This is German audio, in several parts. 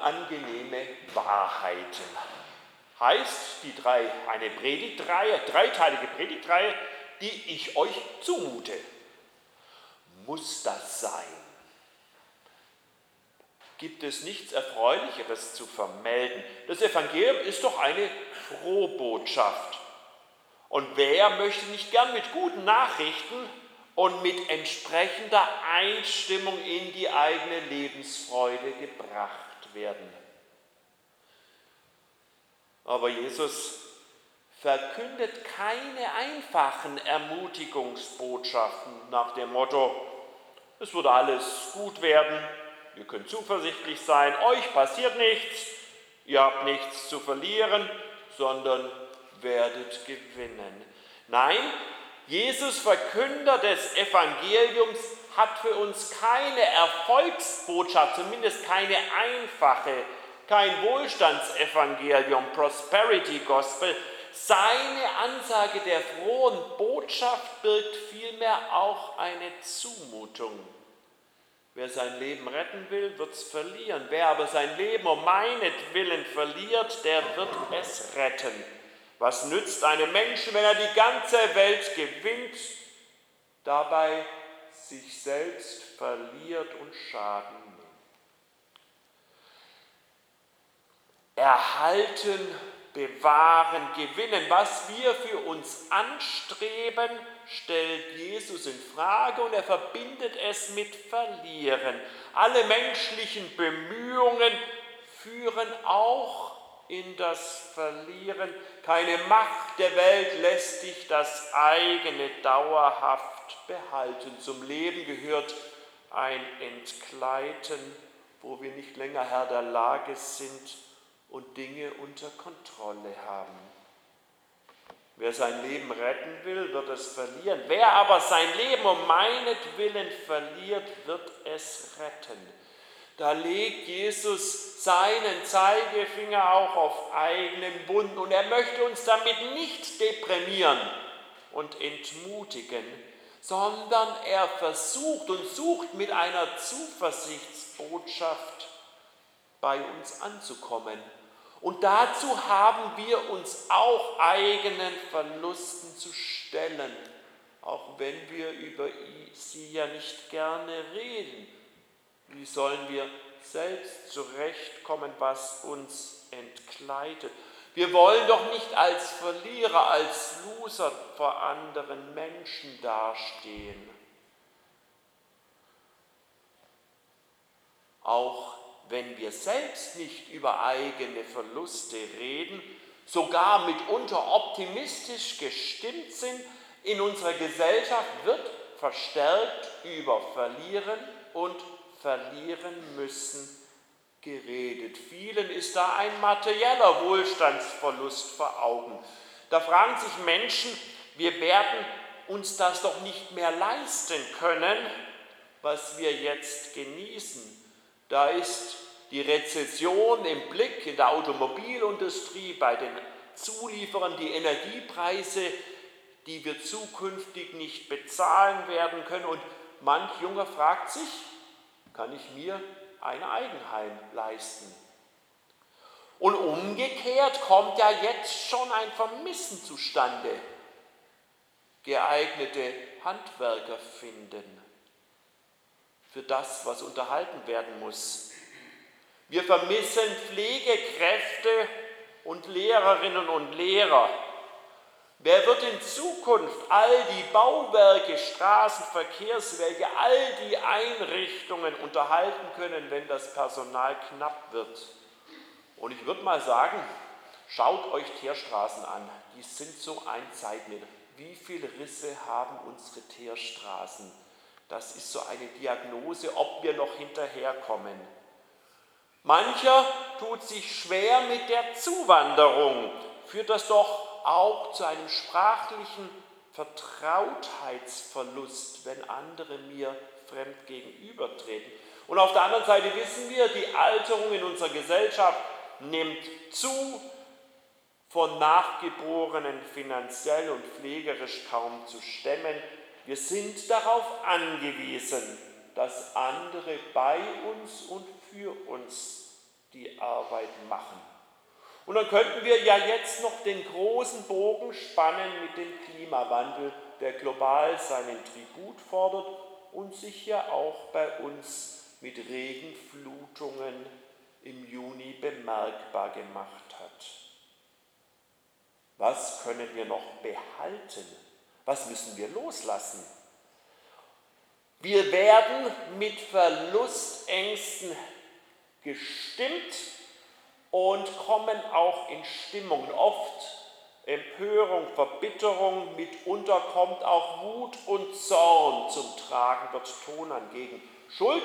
unangenehme Wahrheiten. Heißt eine Predigtreihe, dreiteilige Predigtreihe, die ich euch zumute. Muss das sein? Gibt es nichts Erfreulicheres zu vermelden? Das Evangelium ist doch eine Frohbotschaft. Und wer möchte nicht gern mit guten Nachrichten und mit entsprechender Einstimmung in die eigene Lebensfreude gebracht werden? Aber Jesus verkündet keine einfachen Ermutigungsbotschaften nach dem Motto: Es wird alles gut werden, ihr könnt zuversichtlich sein, euch passiert nichts, ihr habt nichts zu verlieren, sondern werdet gewinnen. Nein, Jesus, Verkünder des Evangeliums, hat für uns keine Erfolgsbotschaft, zumindest keine einfache, kein Wohlstandsevangelium, Prosperity Gospel. Seine Ansage der frohen Botschaft birgt vielmehr auch eine Zumutung. Wer sein Leben retten will, wird es verlieren. Wer aber sein Leben um meinetwillen verliert, der wird es retten. Was nützt einem Menschen, wenn er die ganze Welt gewinnt, dabei sich selbst verliert und Schaden nimmt? Erhalten, bewahren, gewinnen. Was wir für uns anstreben, stellt Jesus in Frage und er verbindet es mit Verlieren. Alle menschlichen Bemühungen führen auch in das Verlieren. Keine Macht der Welt lässt dich das eigene dauerhaft behalten. Zum Leben gehört ein Entgleiten, wo wir nicht länger Herr der Lage sind und Dinge unter Kontrolle haben. Wer sein Leben retten will, wird es verlieren. Wer aber sein Leben um meinetwillen verliert, wird es retten. Da legt Jesus seinen Zeigefinger auch auf eigenen Bund und er möchte uns damit nicht deprimieren und entmutigen, sondern er versucht und sucht mit einer Zuversichtsbotschaft bei uns anzukommen. Und dazu haben wir uns auch eigenen Verlusten zu stellen, auch wenn wir über sie ja nicht gerne reden. Wie sollen wir selbst zurechtkommen, was uns entgleitet? Wir wollen doch nicht als Verlierer, als Loser vor anderen Menschen dastehen. Auch wenn wir selbst nicht über eigene Verluste reden, sogar mitunter optimistisch gestimmt sind, in unserer Gesellschaft wird verstärkt über Verlieren und Verlieren müssen geredet. Vielen ist da ein materieller Wohlstandsverlust vor Augen. Da fragen sich Menschen, wir werden uns das doch nicht mehr leisten können, was wir jetzt genießen. Da ist die Rezession im Blick in der Automobilindustrie, bei den Zulieferern, die Energiepreise, die wir zukünftig nicht bezahlen werden können. Und manch Junger fragt sich, kann ich mir ein Eigenheim leisten? Und umgekehrt kommt ja jetzt schon ein Vermissen zustande. Geeignete Handwerker finden für das, was unterhalten werden muss. Wir vermissen Pflegekräfte und Lehrerinnen und Lehrer. Wer wird in Zukunft all die Bauwerke, Straßen, Verkehrswege, all die Einrichtungen unterhalten können, wenn das Personal knapp wird? Und ich würde mal sagen, schaut euch Teerstraßen an, die sind so ein Zeitmittel. Wie viele Risse haben unsere Teerstraßen? Das ist so eine Diagnose, ob wir noch hinterherkommen. Mancher tut sich schwer mit der Zuwanderung, führt das doch auch zu einem sprachlichen Vertrautheitsverlust, wenn andere mir fremd gegenübertreten. Und auf der anderen Seite wissen wir, die Alterung in unserer Gesellschaft nimmt zu, von Nachgeborenen finanziell und pflegerisch kaum zu stemmen. Wir sind darauf angewiesen, dass andere bei uns und für uns die Arbeit machen. Und dann könnten wir ja jetzt noch den großen Bogen spannen mit dem Klimawandel, der global seinen Tribut fordert und sich ja auch bei uns mit Regenflutungen im Juni bemerkbar gemacht hat. Was können wir noch behalten? Was müssen wir loslassen? Wir werden mit Verlustängsten gestimmt und kommen auch in Stimmungen. Oft Empörung, Verbitterung, mitunter kommt auch Wut und Zorn zum Tragen, wird Ton angegeben. Schuld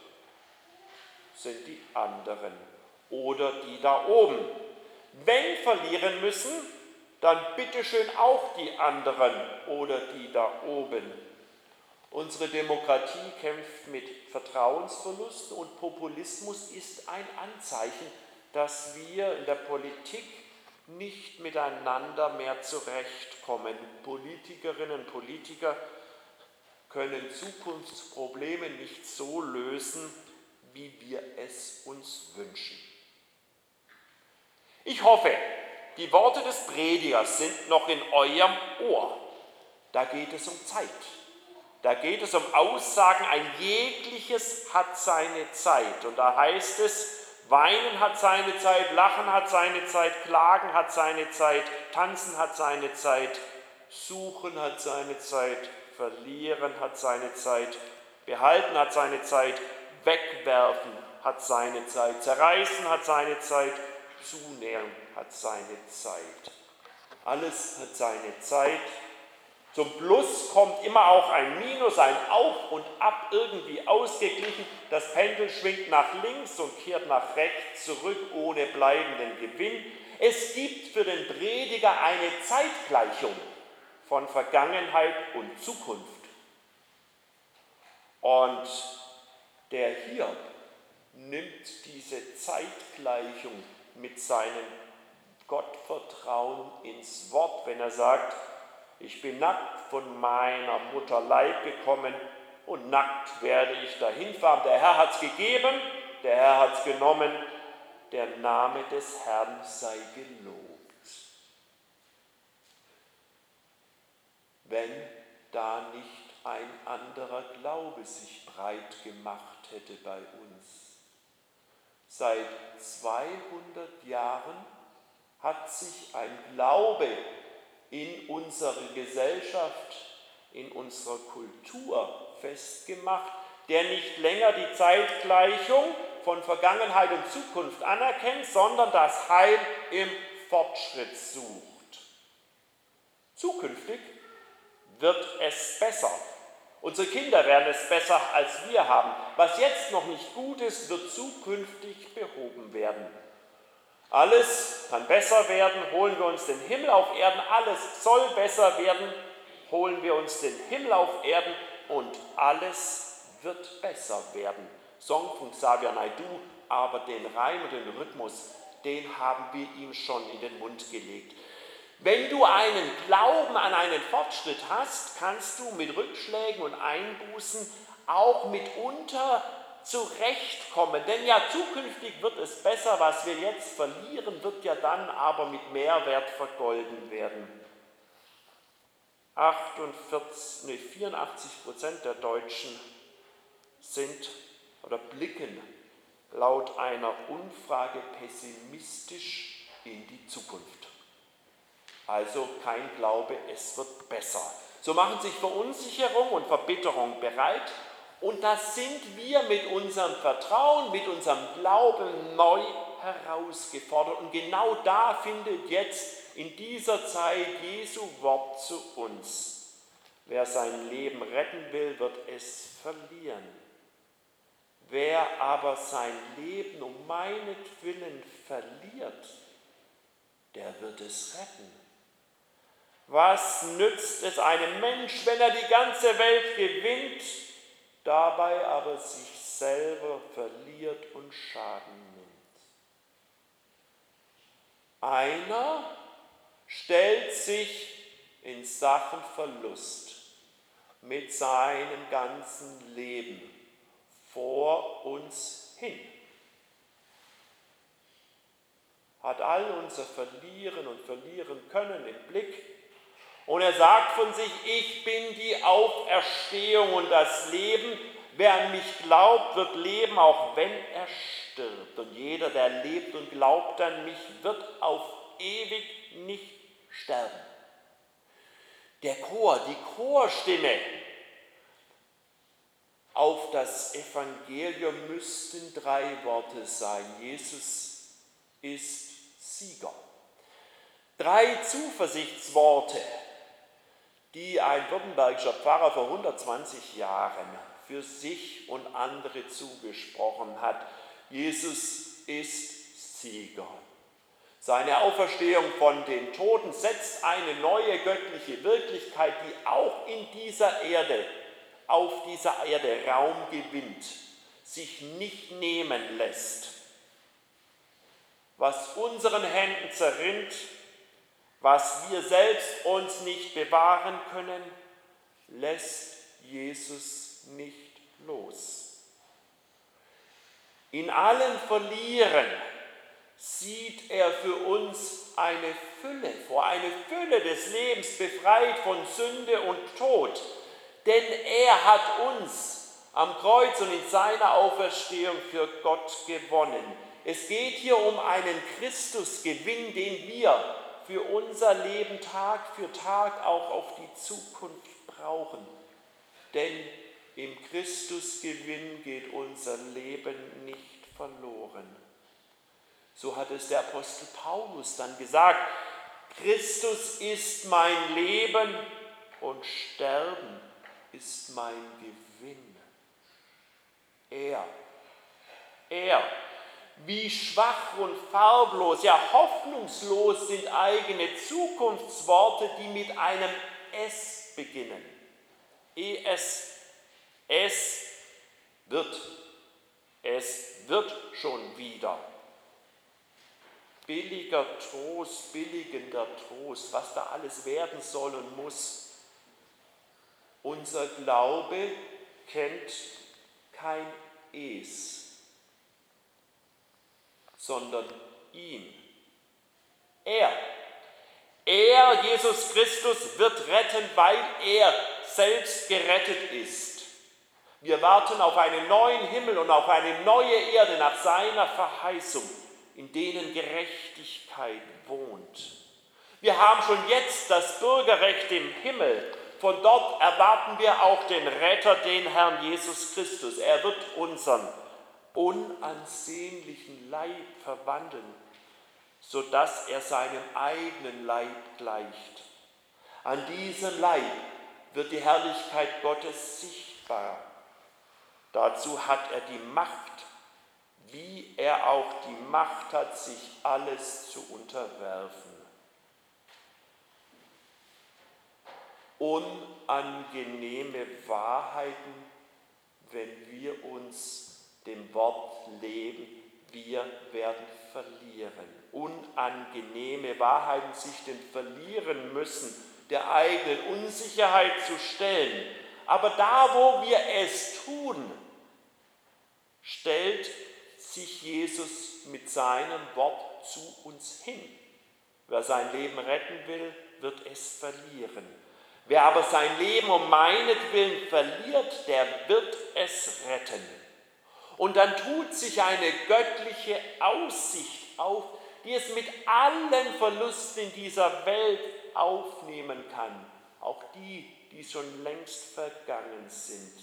sind die anderen oder die da oben. Wenn verlieren müssen, dann bitteschön auch die anderen oder die da oben. Unsere Demokratie kämpft mit Vertrauensverlusten und Populismus ist ein Anzeichen, dass wir in der Politik nicht miteinander mehr zurechtkommen. Politikerinnen und Politiker können Zukunftsprobleme nicht so lösen, wie wir es uns wünschen. Ich hoffe, die Worte des Predigers sind noch in eurem Ohr. Da geht es um Zeit. Da geht es um Aussagen, ein jegliches hat seine Zeit. Und da heißt es, Weinen hat seine Zeit, Lachen hat seine Zeit, Klagen hat seine Zeit, Tanzen hat seine Zeit, Suchen hat seine Zeit, Verlieren hat seine Zeit, Behalten hat seine Zeit, Wegwerfen hat seine Zeit, Zerreißen hat seine Zeit, Zunähern hat seine Zeit. Alles hat seine Zeit. Zum Plus kommt immer auch ein Minus, ein Auf und Ab, irgendwie ausgeglichen. Das Pendel schwingt nach links und kehrt nach rechts zurück, ohne bleibenden Gewinn. Es gibt für den Prediger eine Zeitgleichung von Vergangenheit und Zukunft. Und der Hiob nimmt diese Zeitgleichung mit seinem Gottvertrauen ins Wort, wenn er sagt, ich bin nackt von meiner Mutter Leib gekommen und nackt werde ich dahin fahren. Der Herr hat es gegeben, der Herr hat es genommen, der Name des Herrn sei gelobt. Wenn da nicht ein anderer Glaube sich breit gemacht hätte bei uns. Seit 200 Jahren hat sich ein Glaube in unserer Gesellschaft, in unserer Kultur festgemacht, der nicht länger die Zeitgleichung von Vergangenheit und Zukunft anerkennt, sondern das Heil im Fortschritt sucht. Zukünftig wird es besser. Unsere Kinder werden es besser als wir haben. Was jetzt noch nicht gut ist, wird zukünftig behoben werden. Alles kann besser werden, holen wir uns den Himmel auf Erden. Alles soll besser werden, holen wir uns den Himmel auf Erden und alles wird besser werden. Song von Xavier Naidoo, aber den Reim und den Rhythmus, den haben wir ihm schon in den Mund gelegt. Wenn du einen Glauben an einen Fortschritt hast, kannst du mit Rückschlägen und Einbußen auch mitunter zurechtkommen. Denn ja, zukünftig wird es besser, was wir jetzt verlieren, wird ja dann aber mit Mehrwert vergolden werden. 84% der Deutschen sind oder blicken laut einer Umfrage pessimistisch in die Zukunft. Also kein Glaube, es wird besser. So machen sich Verunsicherung und Verbitterung bereit. Und das sind wir mit unserem Vertrauen, mit unserem Glauben neu herausgefordert. Und genau da findet jetzt in dieser Zeit Jesu Wort zu uns. Wer sein Leben retten will, wird es verlieren. Wer aber sein Leben um meinetwillen verliert, der wird es retten. Was nützt es einem Mensch, wenn er die ganze Welt gewinnt, dabei aber sich selber verliert und Schaden nimmt? Einer stellt sich in Sachen Verlust mit seinem ganzen Leben vor uns hin. hat all unser Verlieren und Verlieren können im Blick. Und er sagt von sich, ich bin die Auferstehung und das Leben. Wer an mich glaubt, wird leben, auch wenn er stirbt. Und jeder, der lebt und glaubt an mich, wird auf ewig nicht sterben. Der Chor, die Chorstimme auf das Evangelium müssten 3 Worte sein. Jesus ist Sieger. 3 Zuversichtsworte, die ein württembergischer Pfarrer vor 120 Jahren für sich und andere zugesprochen hat. Jesus ist Sieger. Seine Auferstehung von den Toten setzt eine neue göttliche Wirklichkeit, die auch auf dieser Erde Raum gewinnt, sich nicht nehmen lässt. Was unseren Händen zerrinnt, was wir selbst uns nicht bewahren können, lässt Jesus nicht los. In allem Verlieren sieht er für uns eine Fülle vor, eine Fülle des Lebens, befreit von Sünde und Tod. Denn er hat uns am Kreuz und in seiner Auferstehung für Gott gewonnen. Es geht hier um einen Christusgewinn, den wir für unser Leben Tag für Tag auch auf die Zukunft brauchen. Denn im Christusgewinn geht unser Leben nicht verloren. So hat es der Apostel Paulus dann gesagt, Christus ist mein Leben und Sterben ist mein Gewinn. Er, wie schwach und farblos, ja hoffnungslos sind eigene Zukunftsworte, die mit einem S beginnen. Es wird schon wieder. Billiger Trost, billigender Trost, was da alles werden soll und muss. Unser Glaube kennt kein Es, sondern ihn. Er, Jesus Christus, wird retten, weil er selbst gerettet ist. Wir warten auf einen neuen Himmel und auf eine neue Erde nach seiner Verheißung, in denen Gerechtigkeit wohnt. Wir haben schon jetzt das Bürgerrecht im Himmel. Von dort erwarten wir auch den Retter, den Herrn Jesus Christus. Er wird unseren unansehnlichen Leib verwandeln, sodass er seinem eigenen Leib gleicht. An diesem Leib wird die Herrlichkeit Gottes sichtbar. Dazu hat er die Macht, wie er auch die Macht hat, sich alles zu unterwerfen. Unangenehme Wahrheiten, wenn wir uns dem Wort leben, wir werden verlieren. Unangenehme Wahrheiten, sich dem Verlieren müssen, der eigenen Unsicherheit zu stellen. Aber da, wo wir es tun, stellt sich Jesus mit seinem Wort zu uns hin. Wer sein Leben retten will, wird es verlieren. Wer aber sein Leben um meinetwillen verliert, der wird es retten. Und dann tut sich eine göttliche Aussicht auf, die es mit allen Verlusten in dieser Welt aufnehmen kann. Auch die schon längst vergangen sind.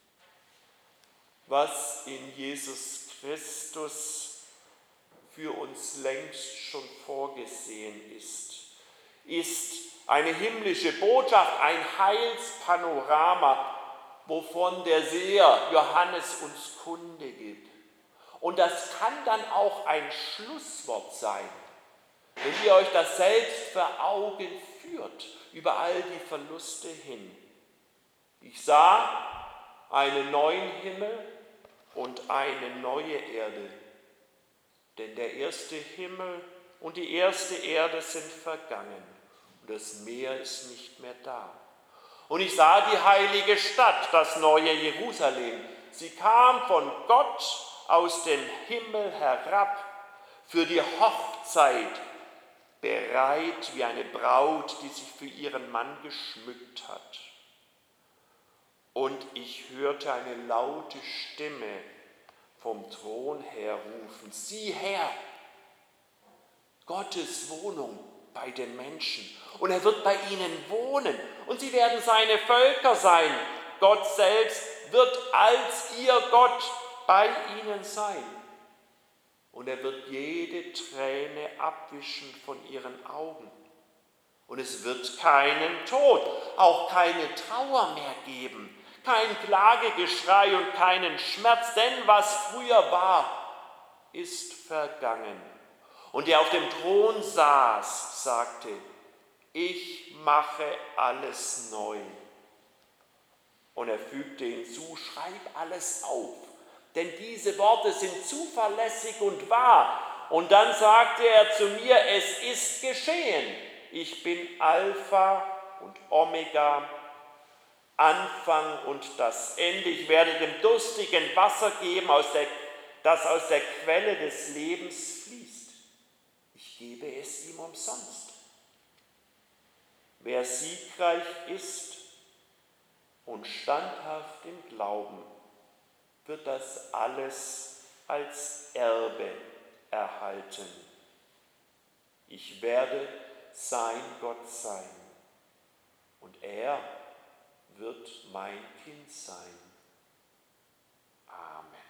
Was in Jesus Christus für uns längst schon vorgesehen ist eine himmlische Botschaft, ein Heilspanorama, wovon der Seher Johannes uns Kunde gibt. Und das kann dann auch ein Schlusswort sein, wenn ihr euch das selbst vor Augen führt, über all die Verluste hin. Ich sah einen neuen Himmel und eine neue Erde, denn der erste Himmel und die erste Erde sind vergangen und das Meer ist nicht mehr da. Und ich sah die heilige Stadt, das neue Jerusalem. Sie kam von Gott aus dem Himmel herab, für die Hochzeit bereit wie eine Braut, die sich für ihren Mann geschmückt hat. Und ich hörte eine laute Stimme vom Thron her rufen: Sieh her, Gottes Wohnung bei den Menschen. Und er wird bei ihnen wohnen und sie werden seine Völker sein. Gott selbst wird als ihr Gott bei ihnen sein. Und er wird jede Träne abwischen von ihren Augen. Und es wird keinen Tod, auch keine Trauer mehr geben, kein Klagegeschrei und keinen Schmerz, denn was früher war, ist vergangen. Und der auf dem Thron saß, sagte: Ich mache alles neu. Und er fügte hinzu: Schreib alles auf, denn diese Worte sind zuverlässig und wahr. Und dann sagte er zu mir: Es ist geschehen. Ich bin Alpha und Omega, Anfang und das Ende. Ich werde dem Durstigen Wasser geben, das aus der Quelle des Lebens fließt. Ich gebe es ihm umsonst. Wer siegreich ist und standhaft im Glauben, wird das alles als Erbe erhalten. Ich werde sein Gott sein und er wird mein Kind sein. Amen.